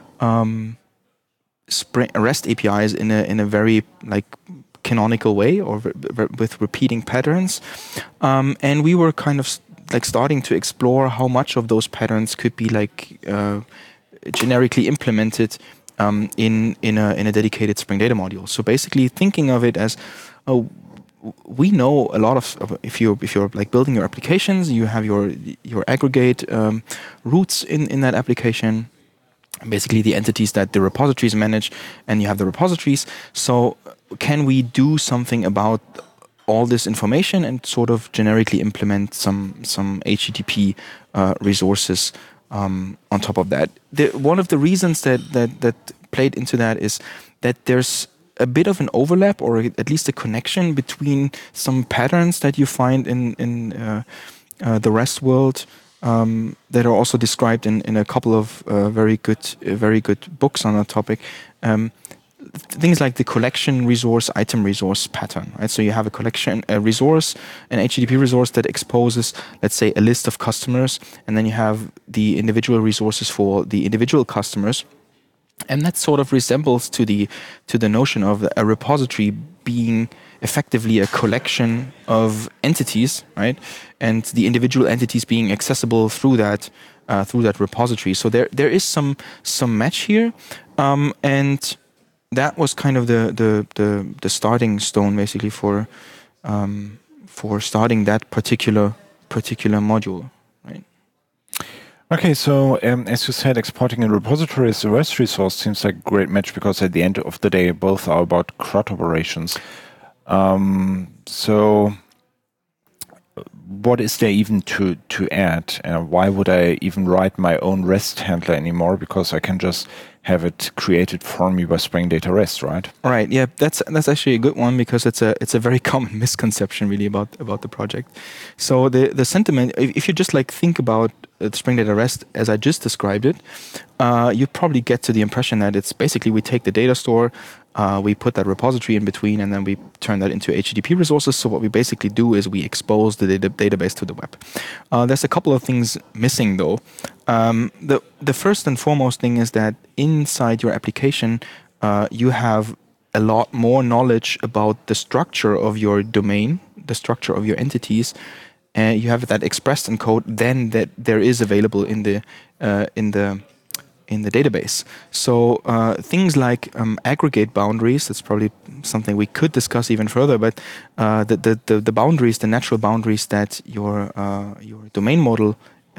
REST APIs in a very like canonical way, or with repeating patterns. And we were kind of like starting to explore how much of those patterns could be like generically implemented in a dedicated Spring Data module. So basically, thinking of it as we know a lot of if you're like building your applications, you have your aggregate roots in that application, basically the entities that the repositories manage, and you have the repositories. So can we do something about all this information and sort of generically implement some HTTP resources on top of that? One of the reasons that played into that is that there's a bit of an overlap, or at least a connection, between some patterns that you find in the REST world that are also described in a couple of very good books on that topic. Things like the collection resource, item resource pattern, right? So you have a resource, an HTTP resource that exposes, let's say, a list of customers, and then you have the individual resources for the individual customers. And that sort of resembles to the notion of a repository being effectively a collection of entities, right? And the individual entities being accessible through that repository. So there is some match here, and that was kind of the starting stone, basically, for starting that particular module. Okay, so as you said, exporting a repository as a REST resource seems like a great match, because at the end of the day, both are about CRUD operations. So what is there even to add? Why would I even write my own REST handler anymore? Because I can just have it created for me by Spring Data REST, right? Right. Yeah, that's actually a good one, because it's a very common misconception really about the project. So the sentiment, if you just like think about Spring Data REST as I just described it, you probably get to the impression that it's basically we take the data store, we put that repository in between, and then we turn that into HTTP resources. So what we basically do is we expose the database to the web. There's a couple of things missing though. The first and foremost thing is that inside your application, you have a lot more knowledge about the structure of your domain, the structure of your entities, and you have that expressed in code than that there is available in the database. So things like aggregate boundaries, that's probably something we could discuss even further, but the boundaries, the natural boundaries that your domain model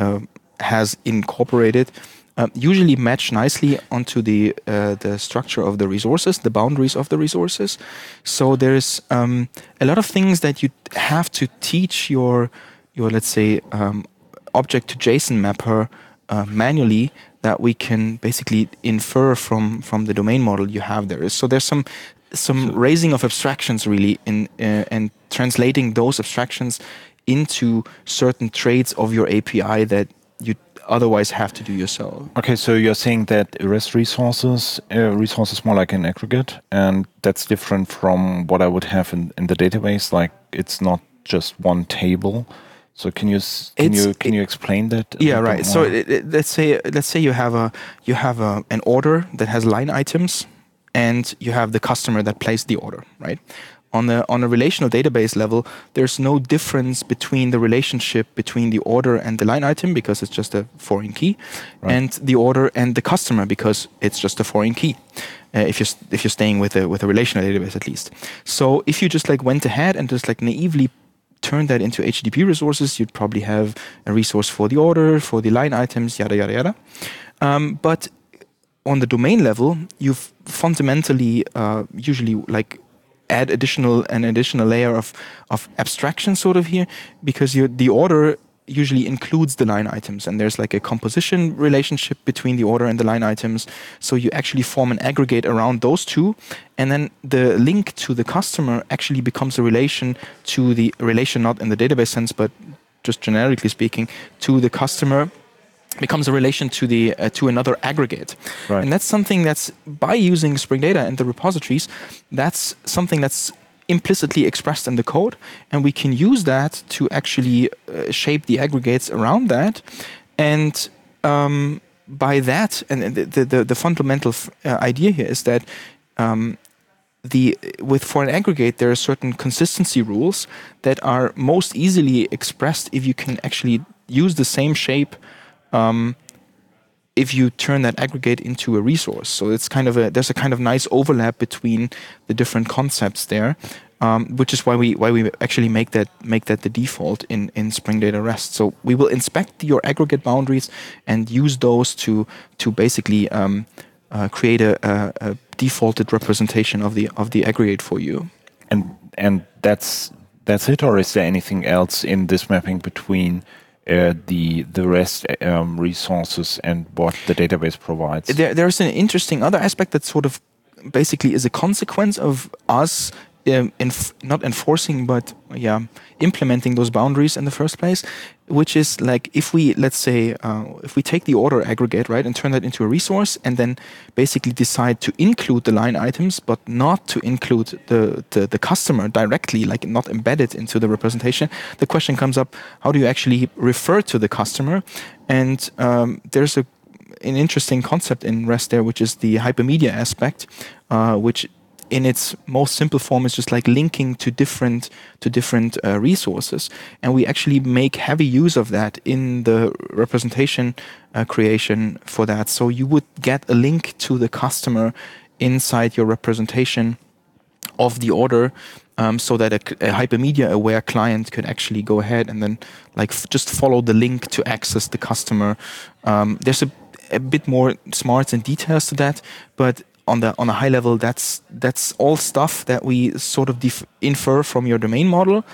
has incorporated, usually match nicely onto the structure of the resources, the boundaries of the resources. So there's a lot of things that you have to teach your let's say object to JSON mapper manually, that we can basically infer from the domain model you have there. So there's some raising of abstractions really and translating those abstractions into certain traits of your API that you otherwise have to do yourself. Okay, so you're saying that REST resources more like an aggregate, and that's different from what I would have in the database. Like it's not just one table. So can you explain that? Yeah, right. So let's say you have an order that has line items, and you have the customer that placed the order, right? On a relational database level, there's no difference between the relationship between the order and the line item, because it's just a foreign key, right, and the order and the customer, because it's just a foreign key. If you're staying with a relational database at least. So if you just like went ahead and just like naively turn that into HTTP resources, you'd probably have a resource for the order, for the line items, yada, yada, yada. But on the domain level, you've fundamentally usually like add an additional layer of abstraction sort of here, because the order usually includes the line items, and there's like a composition relationship between the order and the line items. So you actually form an aggregate around those two, and then the link to the customer actually becomes a relation to the relation, not in the database sense, but just generically speaking, to the customer becomes a relation to the to another aggregate. Right. And that's something that's, by using Spring Data and the repositories, that's something that's implicitly expressed in the code, and we can use that to actually shape the aggregates around that. And by that, and the fundamental idea here is that for an aggregate, there are certain consistency rules that are most easily expressed if you can actually use the same shape if you turn that aggregate into a resource. So it's there's a kind of nice overlap between the different concepts there, which is why we actually make that the default in Spring Data REST. So we will inspect your aggregate boundaries and use those to basically create a defaulted representation of the aggregate for you. And that's it, or is there anything else in this mapping between the REST resources and what the database provides? There's an interesting other aspect that sort of basically is a consequence of us not enforcing, but implementing those boundaries in the first place, which is like if we take the order aggregate, right, and turn that into a resource, and then basically decide to include the line items, but not to include the customer directly, like not embedded into the representation, the question comes up: how do you actually refer to the customer? And there's an interesting concept in REST there, which is the hypermedia aspect, which in its most simple form is just like linking to different resources, and we actually make heavy use of that in the representation creation for that. So you would get a link to the customer inside your representation of the order, so that a hypermedia aware client could actually go ahead and then like just follow the link to access the customer. There's a bit more smarts and details to that, but on a high level, that's all stuff that we sort of infer from your domain model,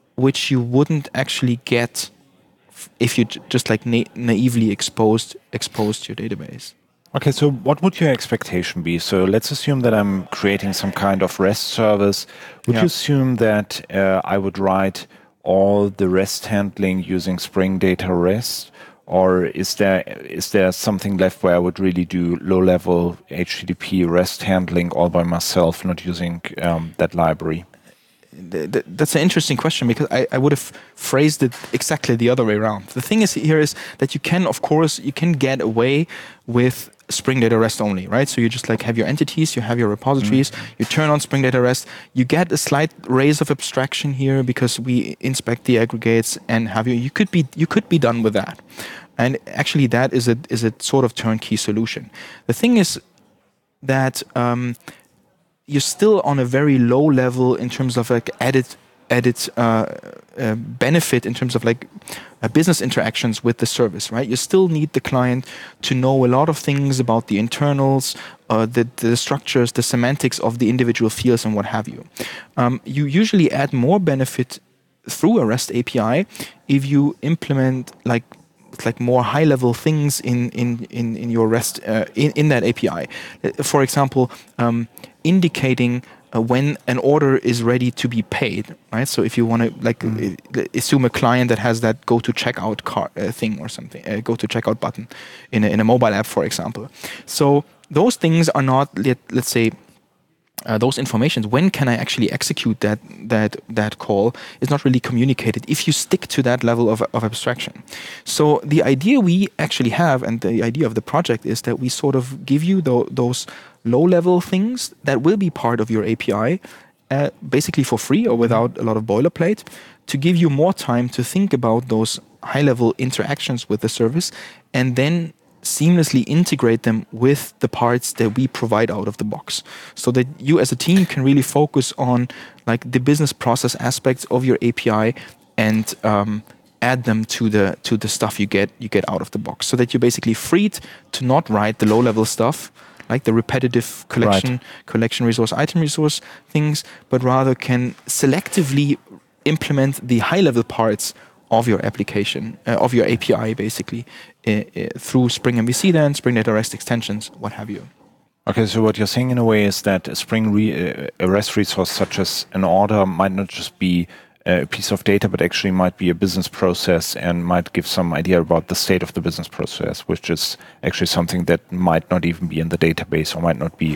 which you wouldn't actually get if you just like naively exposed your database. Okay, so what would your expectation be? So let's assume that I'm creating some kind of REST service. Would you assume that I would write all the REST handling using Spring Data REST? Or is there something left where I would really do low-level HTTP REST handling all by myself, not using that library? That's an interesting question, because I would have phrased it exactly the other way around. The thing is that you can get away with Spring Data REST only, right? So you just like have your entities, you have your repositories, you turn on Spring Data REST, you get a slight raise of abstraction here because we inspect the aggregates and you could be done with that. And actually that is a sort of turnkey solution. The thing is that you're still on a very low level in terms of like added benefit in terms of like business interactions with the service, right? You still need the client to know a lot of things about the internals, the structures, the semantics of the individual fields and what have you. You usually add more benefit through a REST API if you implement like more high level things in your REST in that API. For example, indicating when an order is ready to be paid, right? So if you want to assume a client that has that go to checkout thing or something, go to checkout button in a mobile app, for example. So those things are not, let's say, those informations, when can I actually execute that call, is not really communicated if you stick to that level of abstraction. So the idea we actually have, and the idea of the project, is that we sort of give you those low-level things that will be part of your API, basically for free or without a lot of boilerplate, to give you more time to think about those high-level interactions with the service, and then seamlessly integrate them with the parts that we provide out of the box, so that you as a team can really focus on like the business process aspects of your API and add them to the stuff you get out of the box, so that you're basically freed to not write the low-level stuff like the repetitive collection resource, item resource things, but rather can selectively implement the high-level parts of your application, of your API, basically, through Spring MVC, then Spring Data REST extensions, what have you. Okay, so what you're saying in a way is that a REST resource such as an order might not just be a piece of data, but actually might be a business process and might give some idea about the state of the business process, which is actually something that might not even be in the database or might not be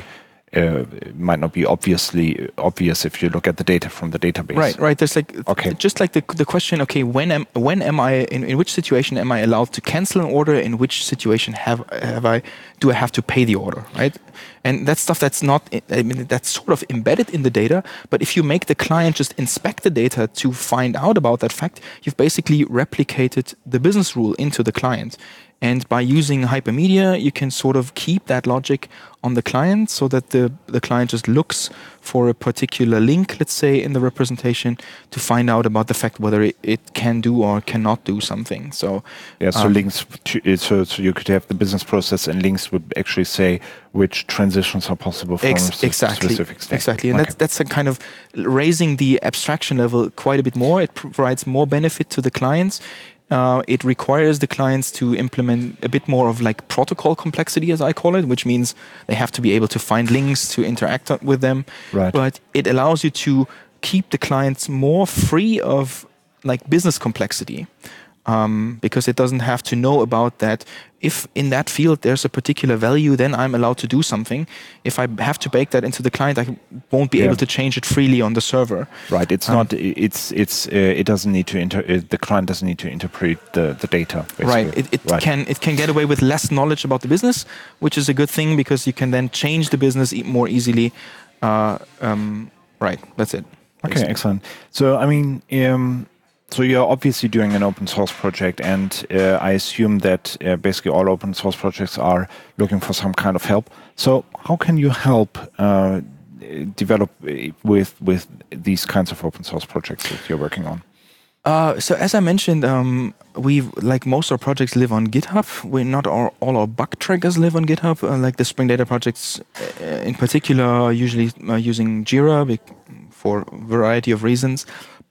obvious if you look at the data from the database. Right. There's just like the question. Okay, when am I in which situation am I allowed to cancel an order? In which situation do I have to pay the order? Right, and that's stuff that's not. I mean, that's sort of embedded in the data. But if you make the client just inspect the data to find out about that fact, you've basically replicated the business rule into the client. And by using Hypermedia, you can sort of keep that logic on the client, so that the client just looks for a particular link, let's say, in the representation to find out about the fact whether it can do or cannot do something. So links. So you could have the business process, and links would actually say which transitions are possible from a specific state. Exactly, and that's a kind of raising the abstraction level quite a bit more. It provides more benefit to the clients. It requires the clients to implement a bit more of like protocol complexity, as I call it, which means they have to be able to find links to interact with them. Right. But it allows you to keep the clients more free of like business complexity, because it doesn't have to know about that. If in that field there's a particular value, then I'm allowed to do something. If I have to bake that into the client, I won't be able to change it freely on the server. Right. It's not. It doesn't need to the client doesn't need to interpret the data. Basically. Right. It can get away with less knowledge about the business, which is a good thing, because you can then change the business more easily. Right. That's it. Basically. Okay. Excellent. So I mean. So you're obviously doing an open source project, and I assume that basically all open source projects are looking for some kind of help. So how can you help develop with these kinds of open source projects that you're working on? So as I mentioned, like most of our projects live on GitHub. Not all our bug trackers live on GitHub. Like the Spring Data projects in particular are usually using Jira for a variety of reasons.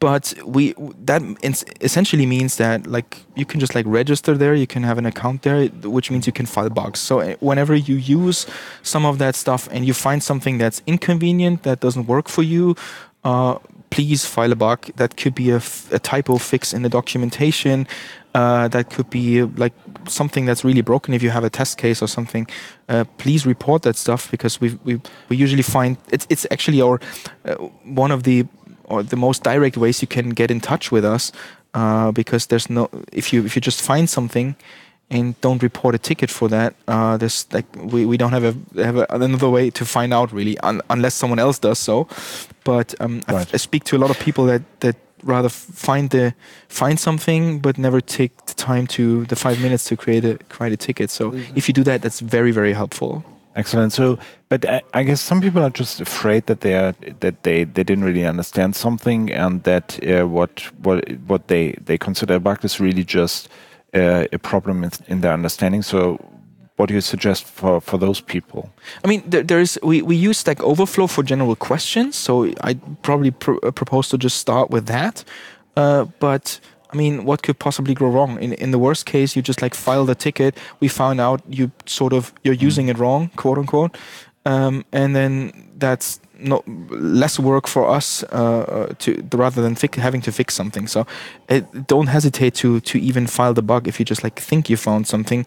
but that essentially means that like you can just like register there, you can have an account there, which means you can file bugs. So whenever you use some of that stuff and you find something that's inconvenient, that doesn't work for you, please file a bug. That could be a typo fix in the documentation. That could be like something that's really broken. If you have a test case or something, please report that stuff, because we usually find it's actually our one of the most direct ways you can get in touch with us, because there's no, if you just find something and don't report a ticket for that, there's like we don't have another way to find out really, unless someone else does so. But Right. I speak to a lot of people that rather find something but never take the time to the 5 minutes to create a ticket. So if you do that, that's very, very helpful. Excellent. So, but I guess some people are just afraid that they didn't really understand something, and that what they consider a bug is really just a problem in their understanding. So, what do you suggest for those people? I mean, we use Stack Overflow for general questions, so I probably propose to just start with that. But I mean, what could possibly go wrong? In the worst case, you just like file the ticket. We found out you're using it wrong, quote unquote, and then that's less work for us rather than having to fix something. So don't hesitate to even file the bug if you just like think you found something.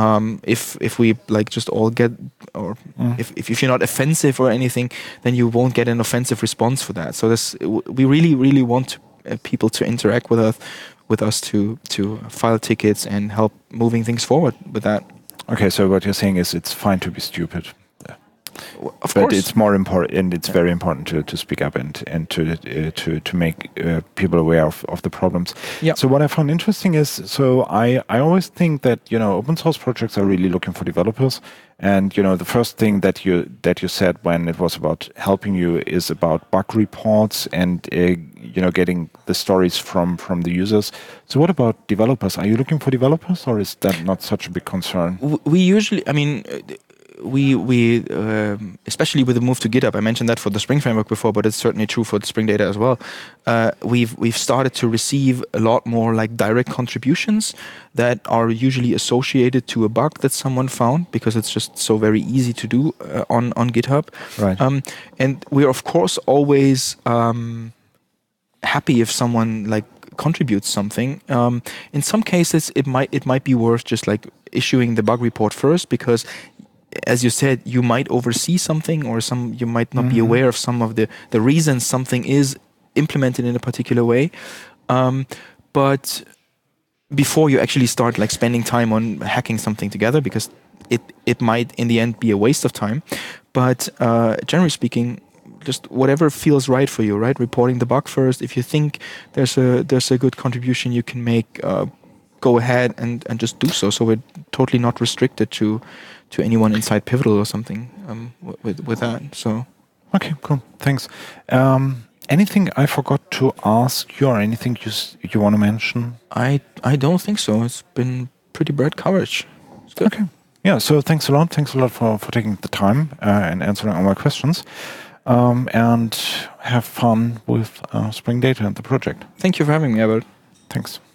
If we like just all get, or if you're not offensive or anything, then you won't get an offensive response for that. So we really want people to interact with us to file tickets and help moving things forward with that. Okay, so what you're saying is it's fine to be stupid. Of But course. it's more important, and it's very important to speak up and to make people aware of the problems. Yeah. So what I found interesting is, so I always think that, open source projects are really looking for developers, and the first thing that you said when it was about helping you is about bug reports and getting the stories from the users. So what about developers? Are you looking for developers, or is that not such a big concern? We usually, I mean, we especially with the move to GitHub, I mentioned that for the Spring Framework before, but it's certainly true for the Spring Data as well. We've started to receive a lot more like direct contributions that are usually associated to a bug that someone found, because it's just so very easy to do on GitHub. Right. And we're of course always happy if someone like contributes something. In some cases, it might be worth just like issuing the bug report first, because as you said, you might oversee something, or you might not be aware of some of the reasons something is implemented in a particular way. But before you actually start like spending time on hacking something together, because it might in the end be a waste of time. But generally speaking, just whatever feels right for you, right? Reporting the bug first. If you think there's a good contribution you can make, go ahead and just do so. So we're totally not restricted to anyone inside Pivotal or something with that. So Okay, cool. Thanks. Anything I forgot to ask you, or anything you want to mention? I don't think so. It's been pretty broad coverage. It's good. Okay. Yeah, so thanks a lot. Thanks a lot for taking the time and answering all my questions. And have fun with Spring Data and the project. Thank you for having me, Albert. Thanks.